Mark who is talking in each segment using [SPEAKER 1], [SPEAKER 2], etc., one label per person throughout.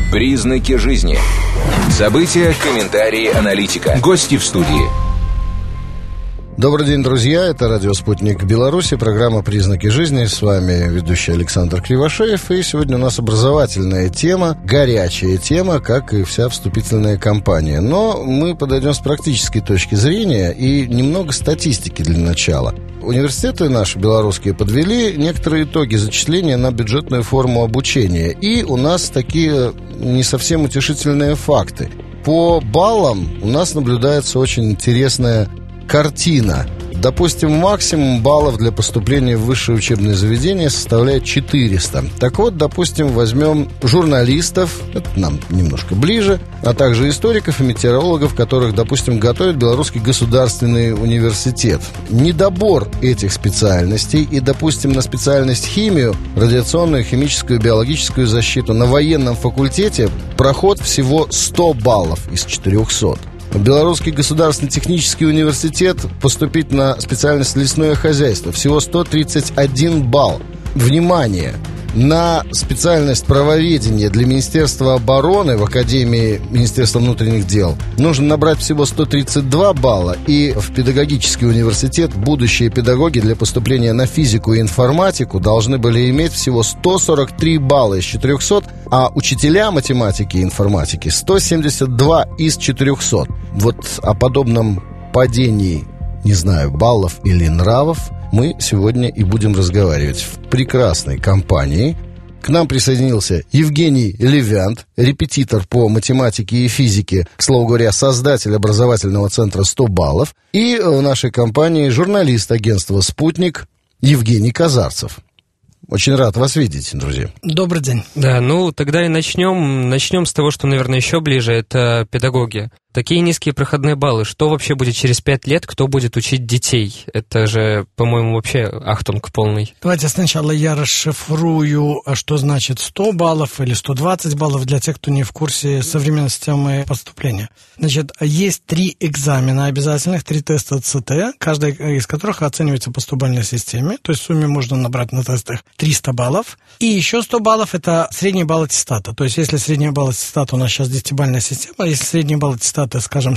[SPEAKER 1] Признаки жизни. События, комментарии, аналитика. Гости в студии.
[SPEAKER 2] Добрый день, друзья. Это радио «Спутник Беларуси», программа «Признаки жизни». С вами ведущий Александр Кривошеев. И сегодня у нас образовательная тема, горячая тема, как и вся вступительная кампания. Но мы подойдем с практической точки зрения и немного статистики для начала. Университеты наши белорусские подвели некоторые итоги зачисления на бюджетную форму обучения. И у нас такие не совсем утешительные факты. По баллам у нас наблюдается очень интересная картина. Допустим, максимум баллов для поступления в высшее учебное заведение составляет 400. Так вот, допустим, возьмем журналистов, это нам немножко ближе, а также историков и метеорологов, которых, допустим, готовит Белорусский государственный университет. Недобор этих специальностей и, допустим, на специальность химию, радиационную, химическую, биологическую защиту на военном факультете проход всего 100 баллов из 400. Белорусский государственный технический университет поступить на специальность лесное хозяйство всего 131 балл. Внимание! На специальность правоведения для Министерства обороны в Академии Министерства внутренних дел нужно набрать всего 132 балла. И в педагогический университет будущие педагоги для поступления на физику и информатику должны были иметь всего 143 балла из 400, а учителя математики и информатики 172 из 400. Вот о подобном падении, не знаю, баллов или нравов мы сегодня и будем разговаривать в прекрасной компании. К нам присоединился Евгений Левянт, репетитор по математике и физике, к слову говоря, создатель образовательного центра 100 баллов. И в нашей компании журналист агентства «Спутник» Евгений Казарцев. Очень рад вас видеть, друзья.
[SPEAKER 3] Добрый день.
[SPEAKER 4] Да, ну тогда и начнем с того, что, наверное, еще ближе, это педагоги. Такие низкие проходные баллы. Что вообще будет через 5 лет? Кто будет учить детей? Это же, по-моему, вообще ахтунг полный.
[SPEAKER 3] Давайте сначала я расшифрую, что значит 100 баллов или 120 баллов для тех, кто не в курсе современной системы поступления. Значит, есть 3 экзамена обязательных, 3 теста ЦТ, каждый из которых оценивается по 100-бальной системе. То есть в сумме можно набрать на тестах 300 баллов. И еще 100 баллов – это средний балл аттестата. То есть если средний балл аттестата у нас сейчас 10-бальная система, если средний балл аттестата, скажем,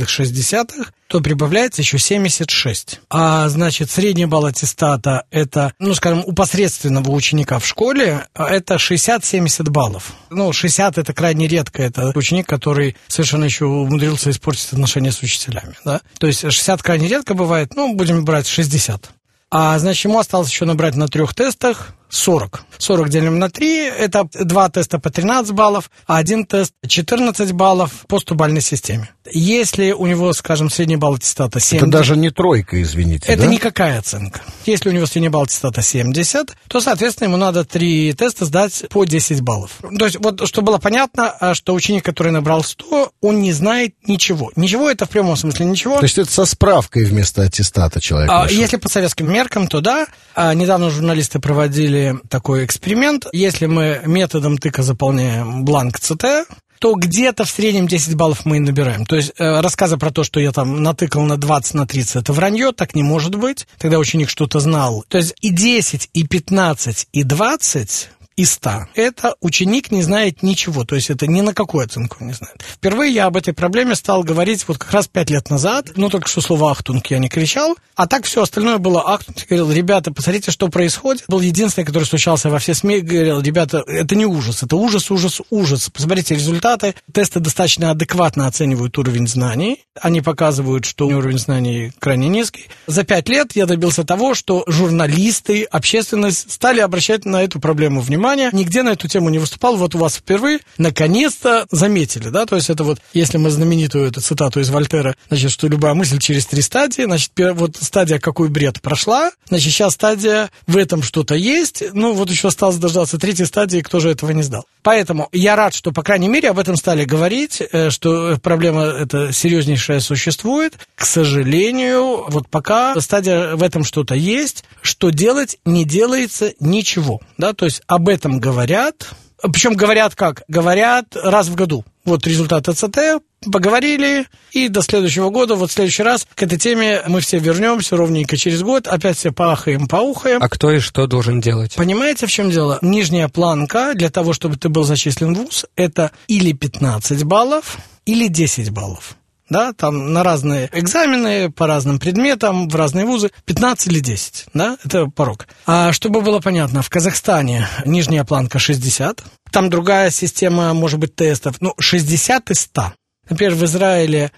[SPEAKER 3] 7,6, то прибавляется еще 76. А, значит, средний балл аттестата – это, скажем, у посредственного ученика в школе это 60-70 баллов. 60 – это крайне редко. Это ученик, который совершенно еще умудрился испортить отношения с учителями. Да? То есть 60 крайне редко бывает, будем брать 60. А, значит, ему осталось еще набрать на 3 тестах 40. 40 делим на 3, это 2 теста по 13 баллов, а 1 тест 14 баллов по 100-бальной системе. Если у него, скажем, средний балл аттестата 70...
[SPEAKER 2] Это даже не тройка, извините,
[SPEAKER 3] это
[SPEAKER 2] да?
[SPEAKER 3] никакая оценка. Если у него средний балл аттестата 70, то, соответственно, ему надо 3 теста сдать по 10 баллов. То есть, вот, чтобы было понятно, что ученик, который набрал 100, он не знает ничего. Ничего — это в прямом смысле ничего.
[SPEAKER 2] То есть это со справкой вместо аттестата человек пришел?
[SPEAKER 3] Если по советским меркам, то да. Недавно журналисты проводили такой эксперимент. Если мы методом тыка заполняем бланк ЦТ, то где-то в среднем 10 баллов мы и набираем. То есть рассказы про то, что я там натыкал на 20, на 30, это вранье, так не может быть. Тогда ученик что-то знал. То есть и 10, и 15, и 20... из 100. Это ученик не знает ничего, то есть это ни на какую оценку не знает. Впервые я об этой проблеме стал говорить вот как раз 5 лет назад, только что слово «ахтунг» я не кричал, а так все остальное было «ахтунг». Я говорил: ребята, посмотрите, что происходит. Был единственный, который стучался во все СМИ, говорил: ребята, это не ужас, это ужас, ужас, ужас. Посмотрите результаты. Тесты достаточно адекватно оценивают уровень знаний. Они показывают, что уровень знаний крайне низкий. За 5 лет я добился того, что журналисты, общественность стали обращать на эту проблему внимание. Нигде на эту тему не выступал. Вот у вас впервые наконец-то заметили, да, то есть это вот, если мы знаменитую эту цитату из Вольтера, значит, что любая мысль через 3 стадии, значит, вот стадия «какой бред» прошла, значит, сейчас стадия «в этом что-то есть», вот еще осталось дождаться 3-й стадии, кто же этого не сдал. Поэтому я рад, что, по крайней мере, об этом стали говорить, что проблема эта серьезнейшая существует. К сожалению, вот пока стадия «в этом что-то есть», что делать, не делается ничего, да, то есть об этом говорят, Причем говорят как? Говорят раз в году. Вот результаты ЦТ, поговорили, и до следующего года, вот в следующий раз к этой теме мы все вернемся ровненько через год, опять все поахаем, поухаем.
[SPEAKER 4] А кто и что должен делать?
[SPEAKER 3] Понимаете, в чем дело? Нижняя планка для того, чтобы ты был зачислен в вуз, это или 15 баллов, или 10 баллов. Да, там на разные экзамены, по разным предметам, в разные вузы, 15 или 10, да, это порог. А чтобы было понятно, в Казахстане нижняя планка 60, там другая система, может быть, тестов, 60 из 100. Например, в Израиле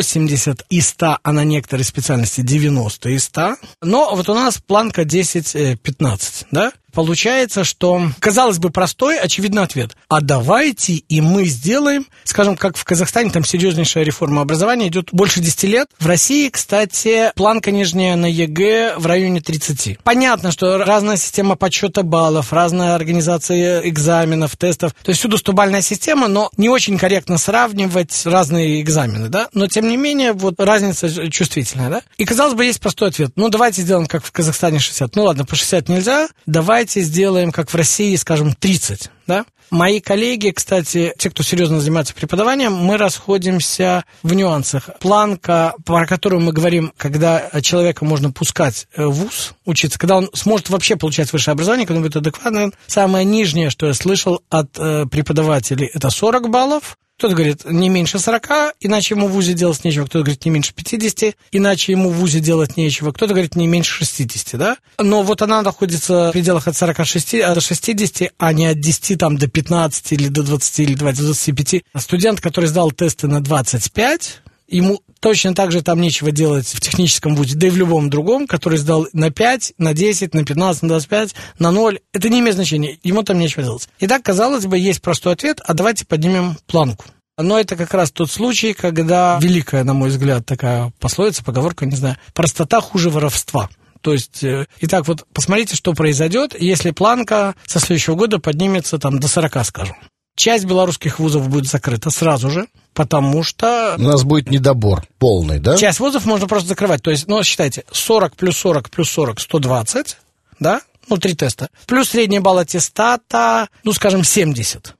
[SPEAKER 3] 80 из 100, а на некоторые специальности 90 из 100. Но вот у нас планка 10-15, да? Получается, что, казалось бы, простой, очевидный ответ. А давайте и мы сделаем, скажем, как в Казахстане, там серьезнейшая реформа образования идет больше 10 лет. В России, кстати, планка нижняя на ЕГЭ в районе 30. Понятно, что разная система подсчета баллов, разная организация экзаменов, тестов. То есть всюду 100-бальная система, но не очень корректно сравнивать разные экзамены, да? Но, тем не менее, вот разница чувствительная, да? И, казалось бы, есть простой ответ. Давайте сделаем, как в Казахстане, 60. Ладно, по 60 нельзя, давайте сделаем, как в России, скажем, 30, да? Мои коллеги, кстати, те, кто серьезно занимается преподаванием, мы расходимся в нюансах. Планка, про которую мы говорим, когда человека можно пускать в вуз учиться, когда он сможет вообще получать высшее образование, когда он будет адекватным, самое нижнее, что я слышал от преподавателей, это 40 баллов. Кто-то говорит, не меньше 40, иначе ему в вузе делать нечего. Кто-то говорит, не меньше 50, иначе ему в вузе делать нечего. Кто-то говорит, не меньше 60, да? Но вот она находится в пределах от 46 до 60, а не от 10 там, до 15 или до 20 или до 25. Студент, который сдал тесты на 25, ему точно так же там нечего делать в техническом вузе, да и в любом другом, который сдал на 5, на 10, на 15, на 25, на 0. Это не имеет значения, ему там нечего делать. Итак, казалось бы, есть простой ответ, а давайте поднимем планку. Но это как раз тот случай, когда великая, на мой взгляд, такая пословица, поговорка, не знаю, простота хуже воровства. То есть, итак, вот посмотрите, что произойдет, если планка со следующего года поднимется там до 40, скажем. Часть белорусских вузов будет закрыта сразу же, потому что... У нас будет недобор полный, да? Часть вузов можно просто закрывать. То есть, считайте, 40 плюс 40 плюс 40, 120, да? 3 теста. Плюс средний балл аттестата, скажем, 70.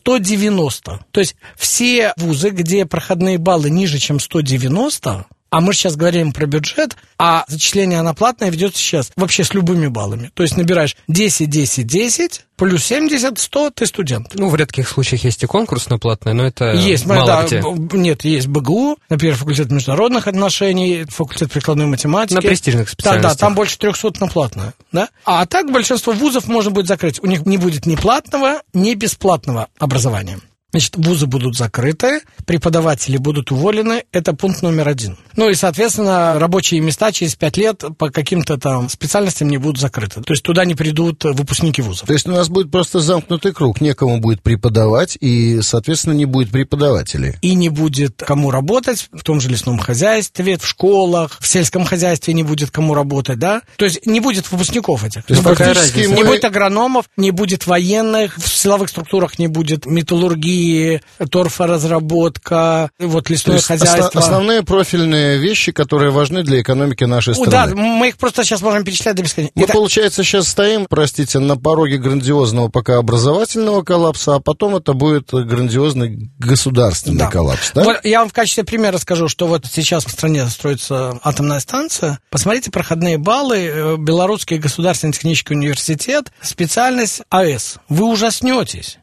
[SPEAKER 3] 190. То есть, все вузы, где проходные баллы ниже, чем 190... А мы сейчас говорим про бюджет, а зачисление на платное ведется сейчас вообще с любыми баллами. То есть набираешь 10, 10, 10, плюс 70, 100, ты студент.
[SPEAKER 4] В редких случаях есть и конкурс на платное, но это
[SPEAKER 3] есть,
[SPEAKER 4] мало
[SPEAKER 3] да,
[SPEAKER 4] где.
[SPEAKER 3] Нет, есть БГУ, например, факультет международных отношений, факультет прикладной математики. На
[SPEAKER 4] престижных специальностях.
[SPEAKER 3] Да, там больше 300 на платное. Да? А так большинство вузов можно будет закрыть. У них не будет ни платного, ни бесплатного образования. Значит, вузы будут закрыты, преподаватели будут уволены, это пункт номер 1. И, соответственно, рабочие места через 5 лет по каким-то там специальностям не будут закрыты. То есть туда не придут выпускники вузов.
[SPEAKER 2] То есть у нас будет просто замкнутый круг, некому будет преподавать, и, соответственно, не будет преподавателей.
[SPEAKER 3] И не будет кому работать в том же лесном хозяйстве, в школах, в сельском хозяйстве не будет кому работать, да? То есть не будет выпускников этих.
[SPEAKER 2] То есть фактически
[SPEAKER 3] не будет агрономов, не будет военных, в силовых структурах не будет металлургии, торфоразработка, лесное хозяйство.
[SPEAKER 2] Основные профильные вещи, которые важны для экономики нашей страны.
[SPEAKER 3] Да, мы их просто сейчас можем перечислять до бесконечности.
[SPEAKER 2] Мы, получается, сейчас стоим, на пороге грандиозного пока образовательного коллапса, а потом это будет грандиозный государственный коллапс, да?
[SPEAKER 3] Вот я вам в качестве примера скажу, что сейчас в стране строится атомная станция. Посмотрите проходные баллы, Белорусский государственный технический университет, специальность АЭС. Вы ужаснетесь.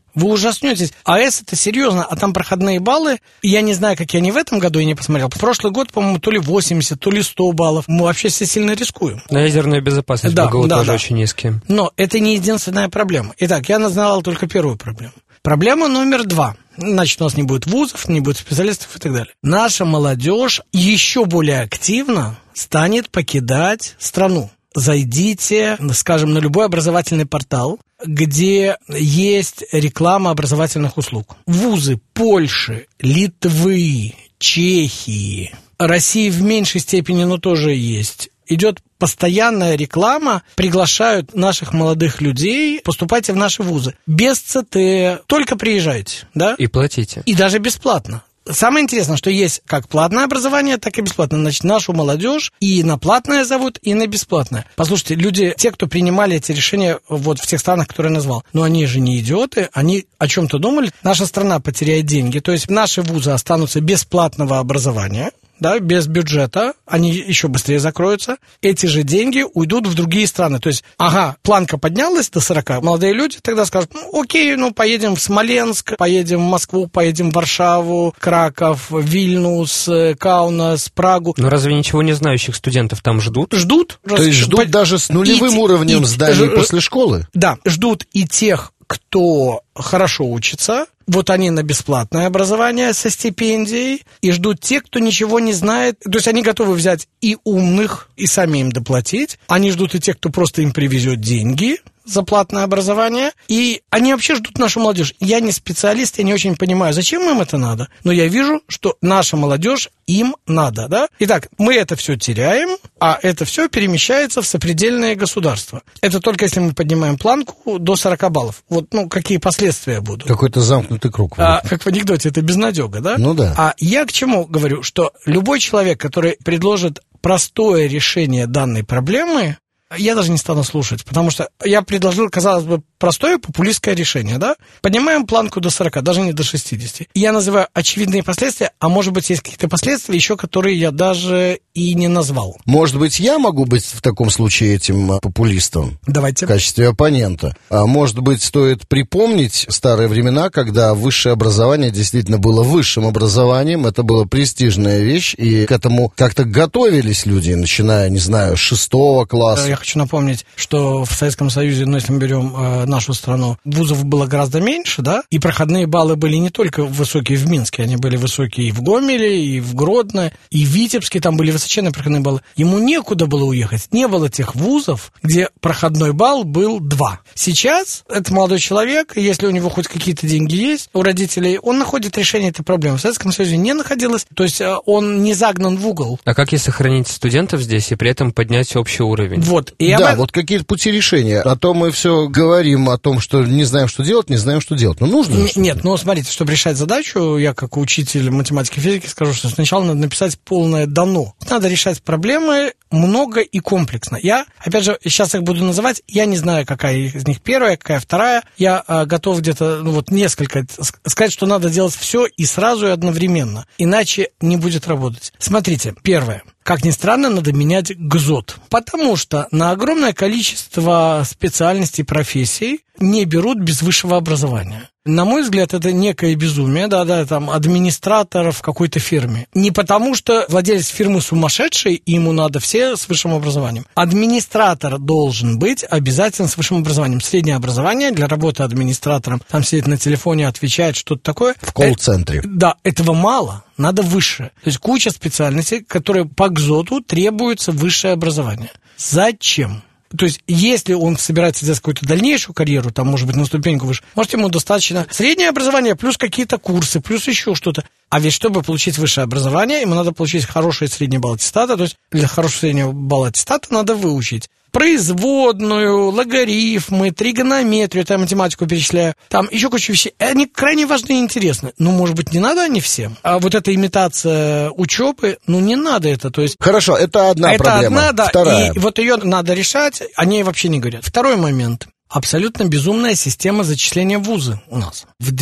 [SPEAKER 3] АЭС это серьезно, а там проходные баллы, я не знаю, какие они в этом году, я не посмотрел. В прошлый год, по-моему, то ли 80, то ли 100 баллов. Мы вообще все сильно рискуем.
[SPEAKER 4] На ядерную безопасность БГУ тоже очень низкие.
[SPEAKER 3] Но это не единственная проблема. Итак, я назвал только первую проблему. Проблема номер 2. Значит, у нас не будет вузов, не будет специалистов и так далее. Наша молодежь еще более активно станет покидать страну. Зайдите, скажем, на любой образовательный портал, где есть реклама образовательных услуг. Вузы Польши, Литвы, Чехии, России в меньшей степени, но тоже есть. Идет постоянная реклама, приглашают наших молодых людей, поступайте в наши вузы. Без ЦТ, только приезжайте, да?
[SPEAKER 4] И платите.
[SPEAKER 3] И даже бесплатно. самое интересное, что есть как платное образование, так и бесплатное. Значит, нашу молодежь и на платное зовут, и на бесплатное. Послушайте, люди, те, кто принимали эти решения вот в тех странах, которые я назвал, но они же не идиоты, они о чем-то думали. Наша страна потеряет деньги, то есть наши вузы останутся без платного образования, да, без бюджета, они еще быстрее закроются. Эти же деньги уйдут в другие страны. То есть, планка поднялась до 40, молодые люди тогда скажут, окей, поедем в Смоленск, поедем в Москву, поедем в Варшаву, Краков, Вильнюс, Каунас, Прагу.
[SPEAKER 4] Но разве ничего не знающих студентов там ждут?
[SPEAKER 3] Ждут.
[SPEAKER 2] То есть ждут даже с нулевым уровнем зданий после школы?
[SPEAKER 3] Да, ждут и тех, кто хорошо учится, вот они на бесплатное образование со стипендией, и ждут те, кто ничего не знает. То есть они готовы взять и умных, и сами им доплатить. Они ждут и тех, кто просто им привезет деньги за платное образование. И они вообще ждут нашу молодежь. Я не специалист, я не очень понимаю, зачем им это надо. Но я вижу, что наша молодежь им надо, да? Итак, мы это все теряем, а это все перемещается в сопредельное государство. Это только если мы поднимаем планку до 40 баллов. Вот, какие последствия будут.
[SPEAKER 2] Какой-то замкнутый круг.
[SPEAKER 3] Как в анекдоте, это безнадега, да?
[SPEAKER 2] Ну да.
[SPEAKER 3] А я к чему говорю, что любой человек, который предложит простое решение данной проблемы, я даже не стану слушать, потому что я предложил, казалось бы, простое популистское решение, да? Поднимаем планку до 40, даже не до 60. И я называю очевидные последствия, а может быть, есть какие-то последствия еще, которые я даже и не назвал.
[SPEAKER 2] Может быть, я могу быть в таком случае этим популистом?
[SPEAKER 3] Давайте.
[SPEAKER 2] В качестве оппонента. А может быть, стоит припомнить старые времена, когда высшее образование действительно было высшим образованием, это была престижная вещь, и к этому как-то готовились люди, начиная, не знаю, с 6 класса.
[SPEAKER 3] Я хочу напомнить, что в Советском Союзе, если мы берем нашу страну, вузов было гораздо меньше, да, и проходные баллы были не только высокие в Минске, они были высокие и в Гомеле, и в Гродно, и в Витебске, там были высоченные проходные баллы. Ему некуда было уехать, не было тех вузов, где проходной балл был 2. Сейчас это молодой человек, если у него хоть какие-то деньги есть у родителей, он находит решение этой проблемы. В Советском Союзе не находилось, то есть он не загнан в угол.
[SPEAKER 4] А как если сохранить студентов здесь и при этом поднять общий уровень?
[SPEAKER 3] Вот.
[SPEAKER 2] Вот какие-то пути решения. А то мы все говорим о том, что не знаем, что делать, но нужно.
[SPEAKER 3] Нет, смотрите, чтобы решать задачу, я как учитель математики и физики скажу, что сначала надо написать полное дано. Надо решать проблемы много и комплексно. Я, опять же, сейчас их буду называть, я не знаю, какая из них первая, какая вторая. Я готов где-то, несколько сказать, что надо делать все и сразу, и одновременно. Иначе не будет работать. Смотрите, первое. Как ни странно, надо менять ГЗОТ, потому что на огромное количество специальностей, профессий не берут без высшего образования. На мой взгляд, это некое безумие, там администратор в какой-то фирме. Не потому, что владелец фирмы сумасшедший, и ему надо все с высшим образованием. Администратор должен быть обязательно с высшим образованием. Среднее образование для работы администратором, там сидит на телефоне, отвечает что-то такое.
[SPEAKER 2] В колл-центре.
[SPEAKER 3] Да, этого мало. Надо выше. То есть куча специальностей, которые по ГЗОТу требуется высшее образование. Зачем? То есть, если он собирается делать какую-то дальнейшую карьеру, там, может быть, на ступеньку выше, может, ему достаточно среднее образование, плюс какие-то курсы, плюс еще что-то. А ведь, чтобы получить высшее образование, ему надо получить хороший средний балл аттестата, то есть, для хорошего среднего балла аттестата надо выучить производную, логарифмы, тригонометрию, я математику перечисляю, там еще куча вещей. Они крайне важны и интересны. Может быть, не надо они всем? А вот эта имитация учебы, не надо это. То есть...
[SPEAKER 2] Хорошо, это одна проблема.
[SPEAKER 3] Это одна, да.
[SPEAKER 2] Вторая.
[SPEAKER 3] И вот ее надо решать, о ней вообще не говорят. Второй момент. Абсолютно безумная система зачисления в вузы у нас. В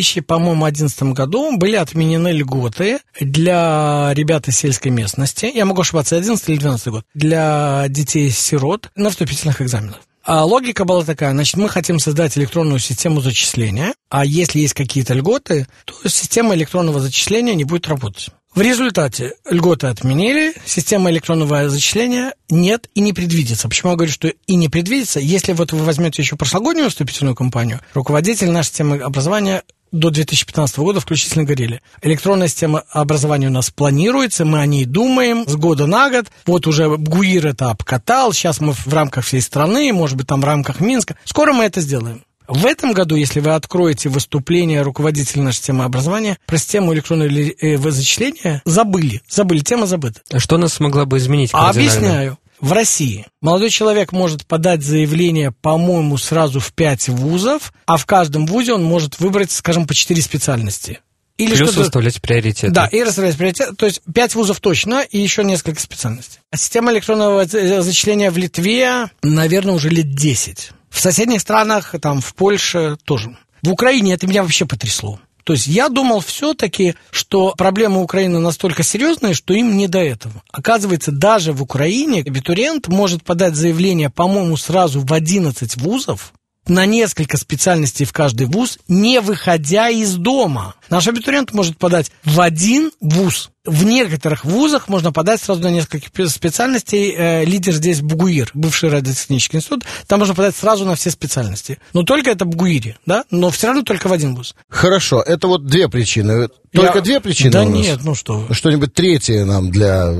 [SPEAKER 3] 2011 году были отменены льготы для ребят из сельской местности. Я могу ошибаться, 11 или 12 год. Для детей-сирот на вступительных экзаменах. А логика была такая, мы хотим создать электронную систему зачисления, а если есть какие-то льготы, то система электронного зачисления не будет работать. В результате льготы отменили, система электронного зачисления нет и не предвидится. Почему я говорю, что и не предвидится? Если вы возьмете еще прошлогоднюю вступительную кампанию, руководитель нашей системы образования до 2015 года включительно говорили. Электронная система образования у нас планируется, мы о ней думаем с года на год. Вот уже ГУИР это обкатал, сейчас мы в рамках всей страны, может быть, там в рамках Минска. Скоро мы это сделаем. В этом году, если вы откроете выступление руководителя нашей системы образования, про систему электронного зачисления забыли, тема забыта.
[SPEAKER 4] А что нас смогла бы изменить кардинально?
[SPEAKER 3] Объясняю. В России молодой человек может подать заявление, по-моему, сразу в 5 вузов, а в каждом вузе он может выбрать, скажем, по 4 специальности. Или
[SPEAKER 4] плюс выставлять приоритеты.
[SPEAKER 3] Да, и расставлять приоритеты. То есть 5 вузов точно и еще несколько специальностей. А система электронного зачисления в Литве, наверное, уже лет 10. В соседних странах, там, в Польше тоже. В Украине это меня вообще потрясло. То есть я думал все-таки, что проблемы Украины настолько серьезные, что им не до этого. Оказывается, даже в Украине абитуриент может подать заявление, по-моему, сразу в 11 вузов, на несколько специальностей в каждый вуз, не выходя из дома. Наш абитуриент может подать в один вуз. В некоторых вузах можно подать сразу на несколько специальностей. Лидер здесь Бугуир, бывший радиотехнический институт. Там можно подать сразу на все специальности. Но только это Бугуире, да? Но все равно только в один вуз.
[SPEAKER 2] Хорошо, это вот две причины. Только две причины
[SPEAKER 3] да
[SPEAKER 2] у нас?
[SPEAKER 3] Нет, ну что вы.
[SPEAKER 2] Что-нибудь третье нам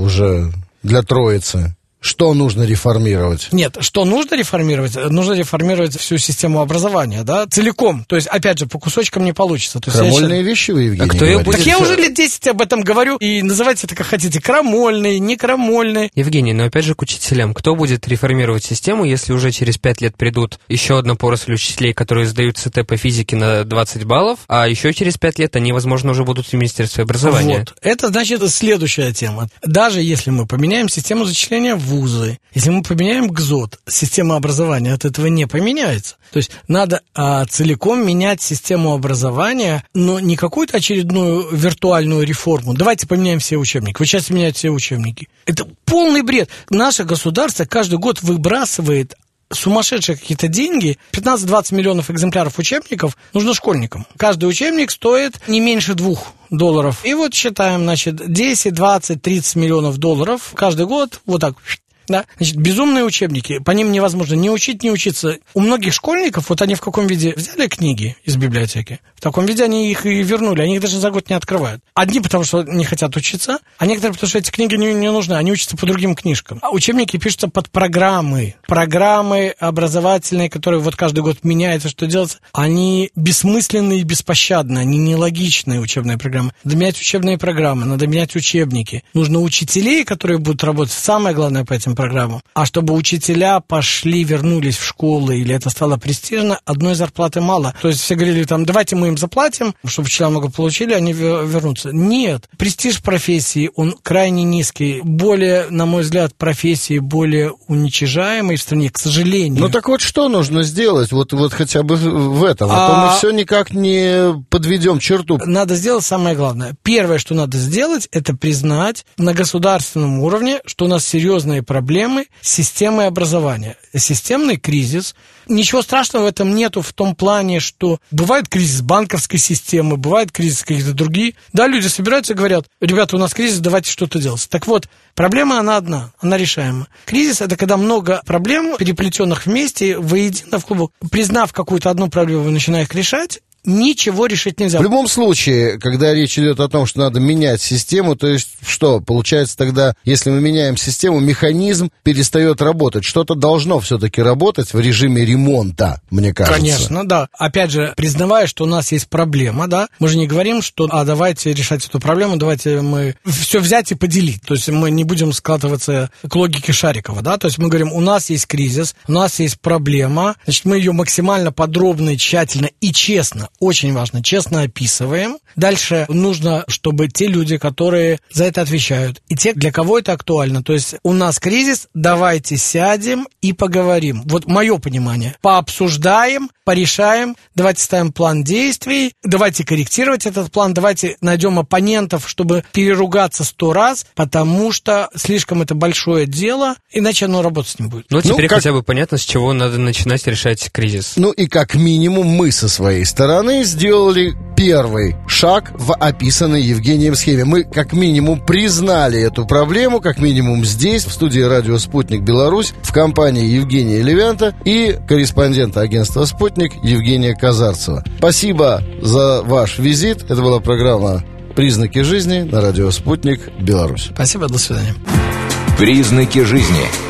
[SPEAKER 2] для троицы? Что нужно реформировать?
[SPEAKER 3] Нет, что нужно реформировать? Нужно реформировать всю систему образования, да, целиком. То есть, опять же, по кусочкам не получится. То есть
[SPEAKER 2] крамольные вещи вы, Евгений, говорите?
[SPEAKER 3] Так я уже лет 10 об этом говорю, и называйте это как хотите. Крамольные, не крамольные.
[SPEAKER 4] Евгений, но опять же к учителям. Кто будет реформировать систему, если уже через 5 лет придут еще одна поросль учителей, которые сдают ЦТ по физике на 20 баллов, а еще через 5 лет они, возможно, уже будут в Министерстве образования?
[SPEAKER 3] Вот. Это, значит, следующая тема. Даже если мы поменяем систему зачисления в вузы, если мы поменяем ГЗОТ, система образования от этого не поменяется. То есть надо целиком менять систему образования, но не какую-то очередную виртуальную реформу. Давайте поменяем все учебники. Вы сейчас меняете все учебники. Это полный бред. Наше государство каждый год выбрасывает сумасшедшие какие-то деньги. 15-20 миллионов экземпляров учебников нужно школьникам. Каждый учебник стоит не меньше $2. И вот считаем, значит, 10, 20, 30 миллионов долларов каждый год. Вот так. Да, значит, безумные учебники, по ним невозможно ни учить, ни учиться. У многих школьников, вот они в каком виде взяли книги из библиотеки, в таком виде они их и вернули, они их даже за год не открывают. Одни потому, что не хотят учиться, а некоторые потому, что эти книги не нужны, они учатся по другим книжкам. А учебники пишутся под программы образовательные, которые вот каждый год меняются, что делается. Они бессмысленные и беспощадные, они нелогичные учебные программы. Надо менять учебные программы, надо менять учебники. Нужно учителей, которые будут работать, самое главное по этим программу. А чтобы учителя вернулись в школы, или это стало престижно, одной зарплаты мало. То есть все говорили, там, давайте мы им заплатим, чтобы учителя много получили, они вернутся. Нет. Престиж профессии, он крайне низкий. Более, на мой взгляд, профессии более уничижаемые в стране, к сожалению.
[SPEAKER 2] Ну так вот что нужно сделать? Вот хотя бы в этом. А то мы все никак не подведем черту.
[SPEAKER 3] Надо сделать самое главное. Первое, что надо сделать, это признать на государственном уровне, что у нас серьезные проблемы с системой образования. Системный кризис. Ничего страшного в этом нету в том плане, что бывает кризис банковской системы, бывает кризис какие-то другие. Да, люди собираются и говорят, ребята, у нас кризис, давайте что-то делать. Так вот, проблема она одна, она решаема. Кризис – это когда много проблем, переплетенных вместе, воедино в клубок. Признав какую-то одну проблему, вы начинаете их решать, ничего решить нельзя.
[SPEAKER 2] В любом случае, когда речь идет о том, что надо менять систему, то есть что, получается тогда, если мы меняем систему, механизм перестает работать. Что-то должно все-таки работать в режиме ремонта, мне кажется.
[SPEAKER 3] Конечно, да. Опять же, признавая, что у нас есть проблема, да, мы же не говорим, что давайте решать эту проблему, давайте мы все взять и поделить. То есть мы не будем скатываться к логике Шарикова, да, то есть мы говорим, у нас есть кризис, у нас есть проблема, значит, мы ее максимально подробно, тщательно и честно, очень важно, честно описываем. Дальше нужно, чтобы те люди, которые за это отвечают, и те, для кого это актуально, то есть у нас кризис, давайте сядем и поговорим. Вот мое понимание. Пообсуждаем, порешаем, давайте ставим план действий, давайте корректировать этот план, давайте найдем оппонентов, чтобы переругаться 100 раз, потому что слишком это большое дело, иначе оно работать не будет.
[SPEAKER 4] Ну, теперь хотя бы понятно, с чего надо начинать решать кризис.
[SPEAKER 2] Ну и как минимум мы со своей стороны сделали первый шаг в описанной Евгением схеме. Мы как минимум признали эту проблему, как минимум здесь, в студии радио «Спутник Беларусь», в компании Евгения Левянта и корреспондента агентства «Спутник» Евгения Казарцева. Спасибо за ваш визит. Это была программа «Признаки жизни» на радио «Спутник Беларусь».
[SPEAKER 3] Спасибо, до свидания.
[SPEAKER 1] «Признаки жизни».